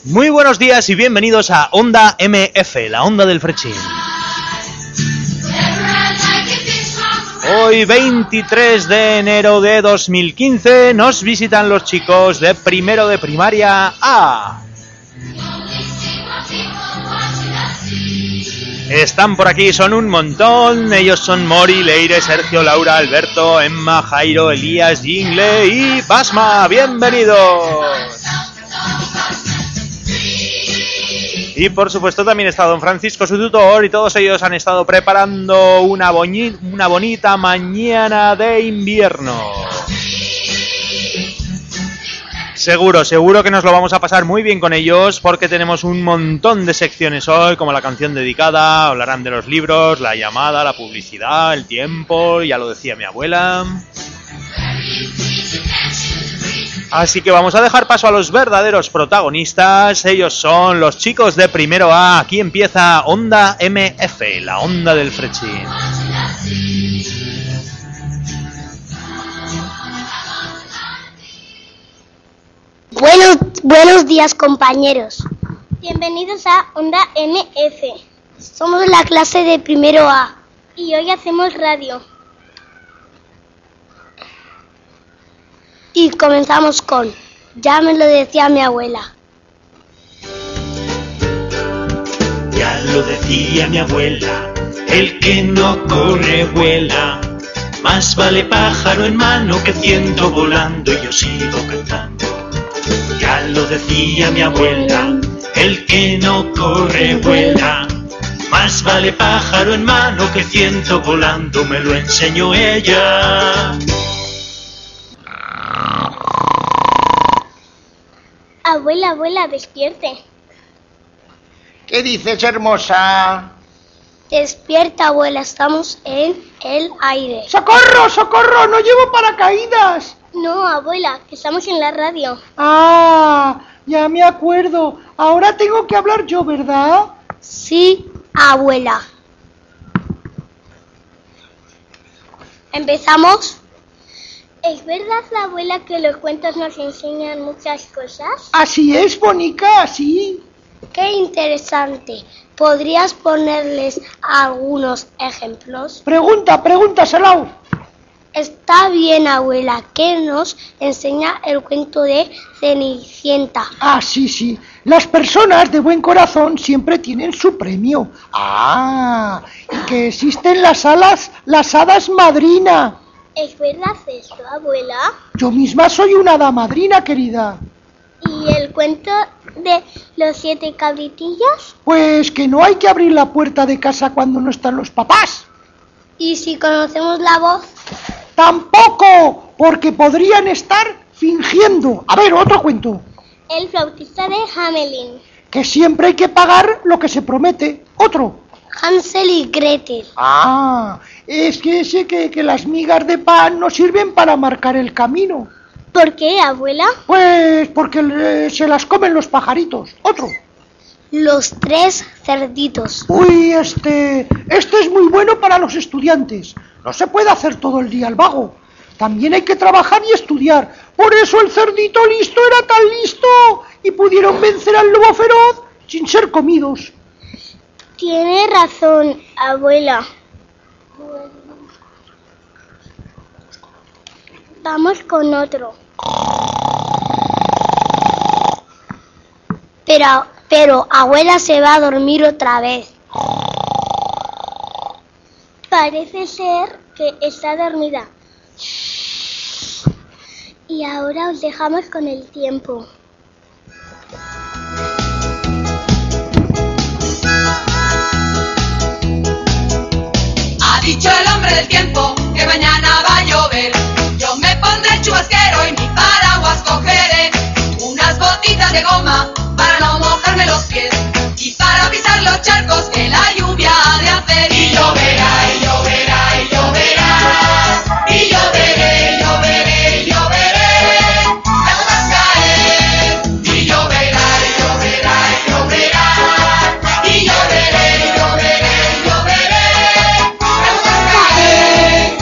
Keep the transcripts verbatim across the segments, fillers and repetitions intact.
Muy buenos días y bienvenidos a Onda M F, la onda del Frechín. Hoy, veintitrés de enero de dos mil quince, nos visitan los chicos de primero de primaria A. Están por aquí, son un montón. Ellos son Mori, Leire, Sergio, Laura, Alberto, Emma, Jairo, Elías, Jingle y Pasma. ¡Bienvenidos! Y por supuesto también está don Francisco, su tutor, y todos ellos han estado preparando una, boñi- una bonita mañana de invierno. Seguro, seguro que nos lo vamos a pasar muy bien con ellos, porque tenemos un montón de secciones hoy, como la canción dedicada, hablarán de los libros, la llamada, la publicidad, el tiempo, ya lo decía mi abuela. Así que vamos a dejar paso a los verdaderos protagonistas. Ellos son los chicos de primero A. Aquí empieza Onda M F, la onda del Frechín. Buenos, buenos días, compañeros. Bienvenidos a Onda M F. Somos la clase de primero A y hoy hacemos radio. Y comenzamos con Ya me lo decía mi abuela. Ya lo decía mi abuela, el que no corre vuela. Más vale pájaro en mano que ciento volando, y yo sigo cantando. Ya lo decía mi abuela, el que no corre vuela. Más vale pájaro en mano que ciento volando, me lo enseñó ella. Abuela, abuela, despierte. ¿Qué dices, hermosa? Despierta, abuela, estamos en el aire. ¡Socorro, socorro! ¡No llevo paracaídas! No, abuela, que estamos en la radio. Ah, ya me acuerdo. Ahora tengo que hablar yo, ¿verdad? Sí, abuela. ¿Empezamos? ¿Es verdad, la abuela, que los cuentos nos enseñan muchas cosas? Así es, Bonica, así. ¡Qué interesante! ¿Podrías ponerles algunos ejemplos? Pregunta, pregunta, Salau. Está bien, abuela. ¿Qué nos enseña el cuento de Cenicienta? Ah, sí, sí. Las personas de buen corazón siempre tienen su premio. Ah, y que existen las alas, las hadas madrina. ¿Es verdad eso, abuela? Yo misma soy una hada madrina, querida. ¿Y el cuento de los siete cabritillos? Pues que no hay que abrir la puerta de casa cuando no están los papás. ¿Y si conocemos la voz? Tampoco, porque podrían estar fingiendo. A ver, otro cuento. El flautista de Hamelin. Que siempre hay que pagar lo que se promete. Otro. Hansel y Gretel. Ah, es que ese que, que las migas de pan no sirven para marcar el camino. ¿Por qué, abuela? Pues porque eh, se las comen los pajaritos. Otro. Los tres cerditos. Uy, este, este es muy bueno para los estudiantes. No se puede hacer todo el día el vago. También hay que trabajar y estudiar. Por eso el cerdito listo era tan listo y pudieron vencer al lobo feroz sin ser comidos. Tiene razón, abuela. Vamos con otro. Pero, pero, abuela se va a dormir otra vez. Parece ser que está dormida. Y ahora os dejamos con el tiempo. Ha dicho el hombre del tiempo que mañana va a llover. Yo me pondré el chubasquero y mi paraguas cogeré. Unas botitas de goma para no mojarme los pies y para pisar los charcos que la lluvia ha de hacer. Y lloverá, y lloverá, y lloverá, y lloveré, y lloveré, y lloveré. Las gotas caer. Y lloverá, y lloverá, y lloverá, y lloveré, y lloveré, y lloveré. Las gotas caer.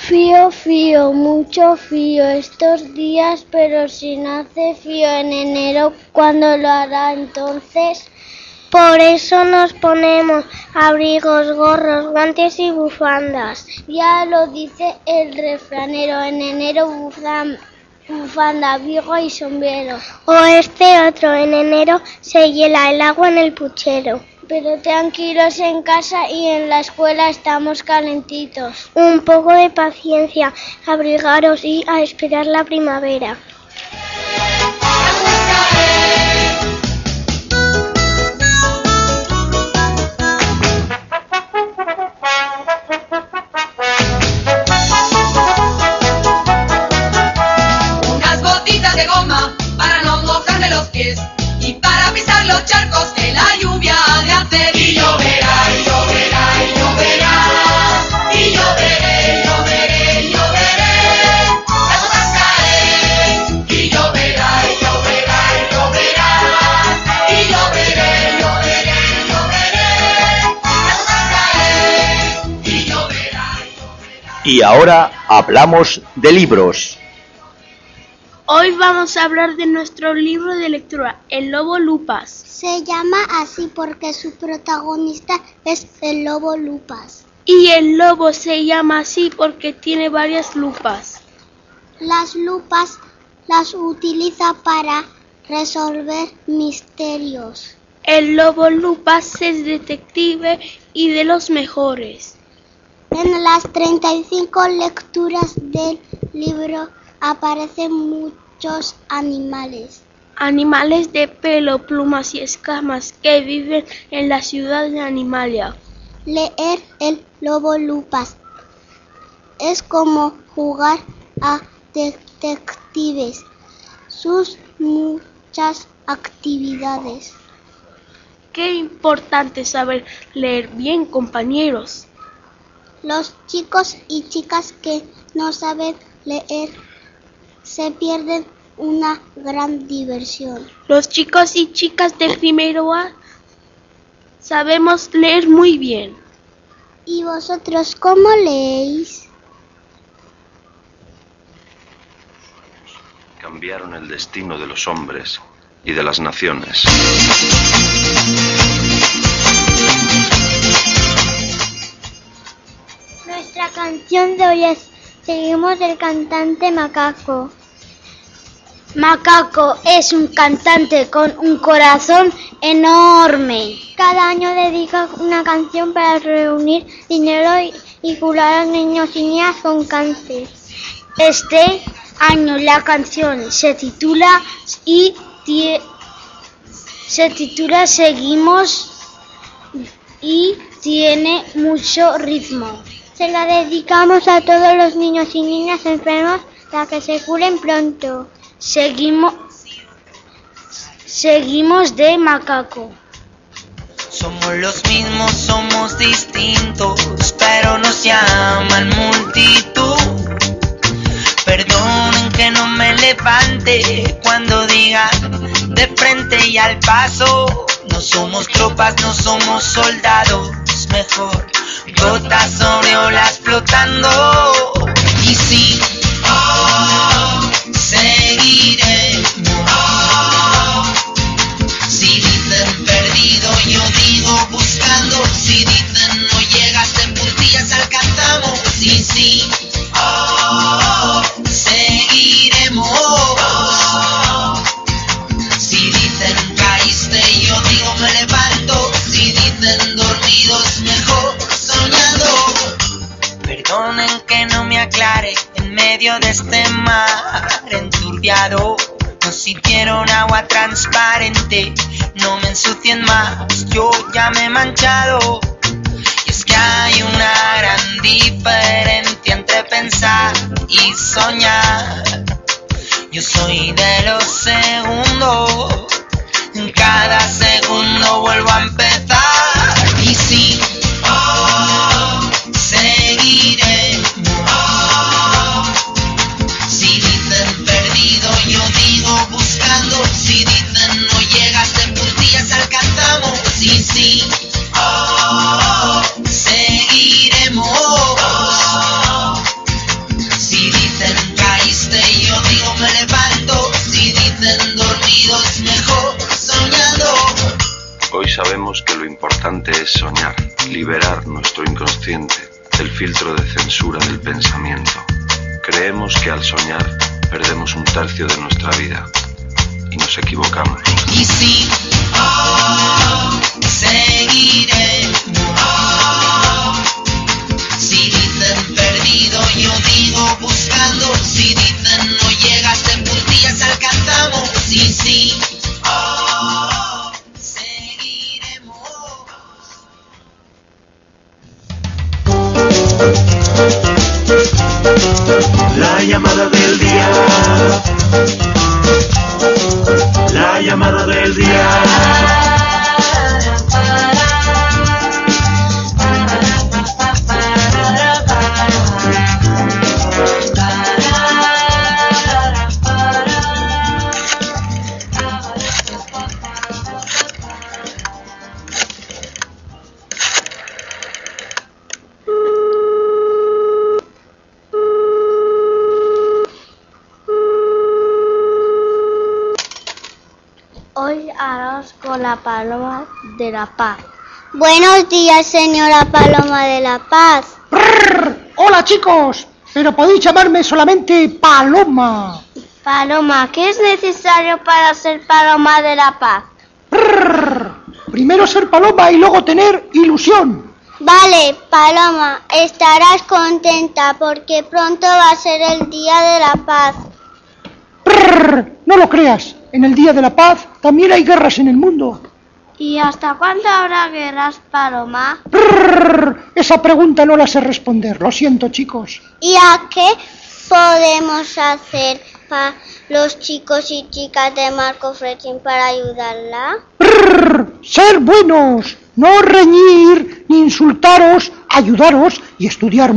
Fío, fío, mucho fío estos días, pero si no hace fío en enero, ¿cuándo lo hará entonces? Por eso nos ponemos abrigos, gorros, guantes y bufandas. Ya lo dice el refranero, en enero bufanda, bufanda, abrigo y sombrero. O este otro, en enero se hiela el agua en el puchero. Pero tranquilos en casa y en la escuela estamos calentitos. Un poco de paciencia, abrigaros y a esperar la primavera. Unas botitas de goma para no mojarme los pies y para pisar los charcos que la lluvia ha de hacer. Y lloverá, y lloverá, y lloverá, y lloveré, lloveré, lloveré, las gotas caen. Y lloverá, y lloverá, y lloverá, y lloveré, lloveré, lloveré, las gotas caen. Y lloverá, y lloverá. Y ahora hablamos de libros. Hoy vamos a hablar de nuestro libro de lectura, El Lobo Lupas. Se llama así porque su protagonista es el lobo Lupas. Y el lobo se llama así porque tiene varias lupas. Las lupas las utiliza para resolver misterios. El Lobo Lupas es detective y de los mejores. En las treinta y cinco lecturas del libro aparecen muchos animales. Animales de pelo, plumas y escamas que viven en la ciudad de Animalia. Leer El Lobo Lupas es como jugar a detectives. Sus muchas actividades. Qué importante saber leer bien, compañeros. Los chicos y chicas que no saben leer se pierden una gran diversión. Los chicos y chicas de primero A sabemos leer muy bien. ¿Y vosotros cómo leéis? Cambiaron el destino de los hombres y de las naciones. Nuestra canción de hoy es Seguimos del cantante Macaco. Macaco es un cantante con un corazón enorme. Cada año dedica una canción para reunir dinero y, y curar a niños y niñas con cáncer. Este año la canción se titula y tie, se titula Seguimos y tiene mucho ritmo. Se la dedicamos a todos los niños y niñas enfermos para que se curen pronto. Seguimos, seguimos de Macaco. Somos los mismos, somos distintos, pero nos llaman multitud. Perdonen que no me levante cuando diga de frente y al paso. No somos tropas, no somos soldados, mejor gotas sobre olas flotando. Y sí, oh, seguiremos. Oh, si dicen perdido, yo digo buscando. Si dicen no llegas en puntillas, alcanzamos. Y sí, oh, seguiremos. Oh, si dicen caíste, yo digo me levanto. Si dicen dormidos, mejor soñando. Perdonen que no me aclare en medio de este mar enturbiado. Nos sintieron agua transparente, no me ensucien más, yo ya me he manchado. Y es que hay una gran diferencia entre pensar y soñar. Yo soy de los segundos, en cada segundo vuelvo a empezar. Y sí, oh, seguiremos. Oh, si dicen perdido, yo digo buscando. Si dicen no llegas en puntillas, alcanzamos. Y sí, oh, seguiremos. Oh, Hoy sabemos que lo importante es soñar, liberar nuestro inconsciente del filtro de censura del pensamiento. Creemos que al soñar perdemos un tercio de nuestra vida y nos equivocamos. Y sí, oh, seguiremos. Oh, si dicen perdido, yo digo buscando. Si dicen no llegas, en puntillas alcanzamos. Sí, sí, oh, seguiremos. La llamada del día. La llamada del día. Hoy harás con la Paloma de la Paz. Buenos días, señora Paloma de la Paz. ¡Brrr! Hola, chicos, pero podéis llamarme solamente Paloma. Paloma, ¿qué es necesario para ser Paloma de la Paz? ¡Brrr! Primero ser paloma y luego tener ilusión. Vale, Paloma, estarás contenta porque pronto va a ser el Día de la Paz. ¡Brrr! No lo creas, en el Día de la Paz también hay guerras en el mundo. ¿Y hasta cuándo habrá guerras, Paloma? ¡Brrr! Esa pregunta no la sé responder, lo siento, chicos. ¿Y a qué podemos hacer para los chicos y chicas de Marco Frechin para ayudarla? ¡Brrr! Ser buenos, no reñir ni insultaros, ayudaros y estudiar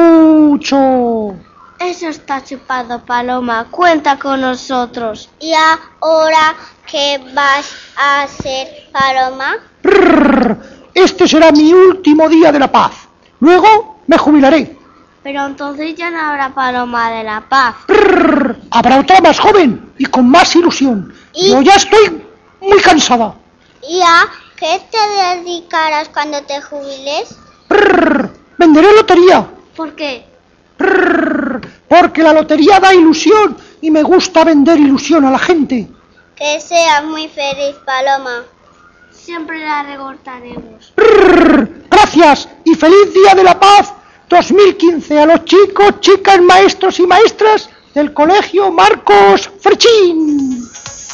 mucho. Eso está chupado, Paloma. Cuenta con nosotros. ¿Y ahora qué vas a hacer, Paloma? Brrr, este será mi último día de la paz. Luego me jubilaré. Pero entonces ya no habrá Paloma de la Paz. Brrr, habrá otra más joven y con más ilusión. ¿Y? Yo ya estoy muy cansada. ¿Y a qué te dedicarás cuando te jubiles? Brrr, venderé lotería. ¿Por qué? Brrr, porque la lotería da ilusión y me gusta vender ilusión a la gente. Que seas muy feliz, Paloma. Siempre la recortaremos. Brrr, gracias y feliz Día de la Paz dos mil quince a los chicos, chicas, maestros y maestras del Colegio Marcos Frechin.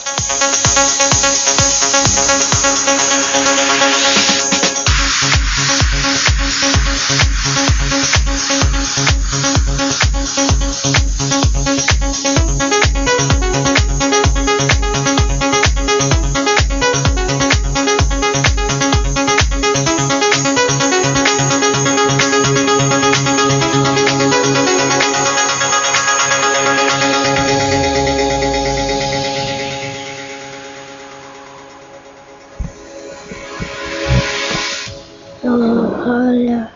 Hola.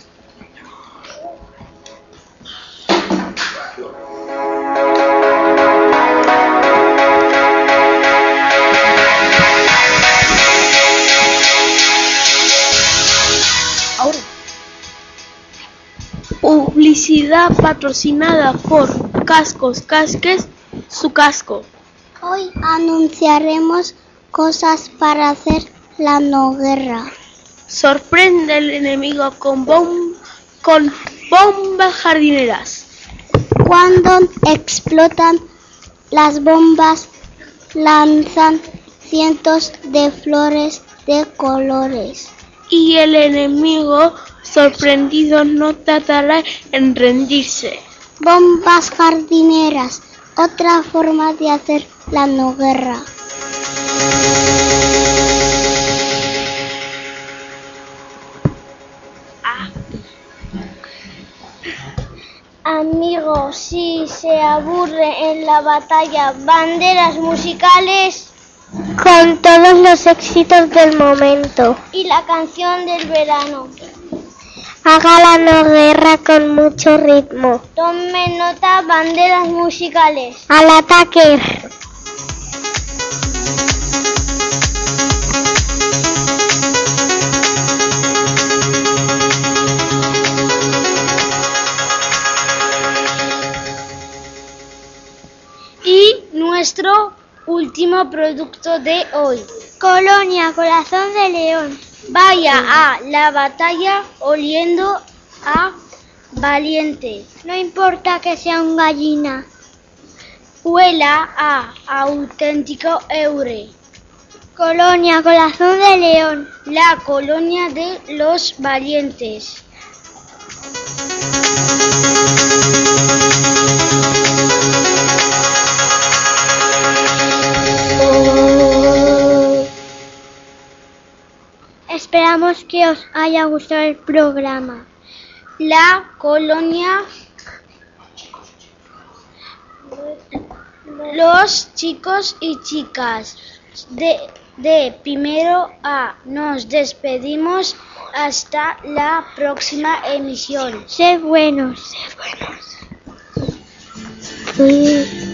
Publicidad patrocinada por Cascos Casques, su casco. Hoy anunciaremos cosas para hacer la no guerra. Sorprende al enemigo con, bom con bombas jardineras. Cuando explotan las bombas, lanzan cientos de flores de colores. Y el enemigo, sorprendido, no tardará en rendirse. Bombas jardineras, otra forma de hacer la no guerra. Amigos, si se aburre en la batalla, banderas musicales con todos los éxitos del momento y la canción del verano. Haga la no guerra con mucho ritmo. Tome nota, banderas musicales. Al ataque. último producto de hoy. Colonia Corazón de León. Vaya a la batalla oliendo a valiente. No importa que sea un gallina. Huela a auténtico eure. Colonia Corazón de León. La colonia de los valientes. Esperamos que os haya gustado el programa. La colonia, los chicos y chicas de, de primero A, nos despedimos hasta la próxima emisión. Sed buenos, sed buenos. Sí.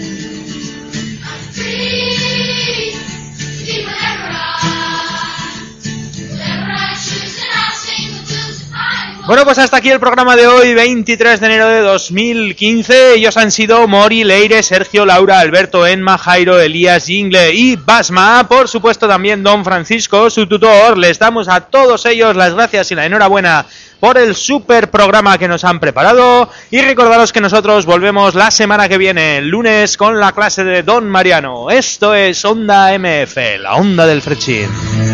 Bueno, pues hasta aquí el programa de hoy, veintitrés de enero de dos mil quince. Ellos han sido Mori, Leire, Sergio, Laura, Alberto, Enma, Jairo, Elías, Jingle y Basma. Por supuesto también Don Francisco, su tutor. Les damos a todos ellos las gracias y la enhorabuena por el super programa que nos han preparado. Y recordaros que nosotros volvemos la semana que viene, el lunes, con la clase de Don Mariano. Esto es Onda M F, la onda del Frechín.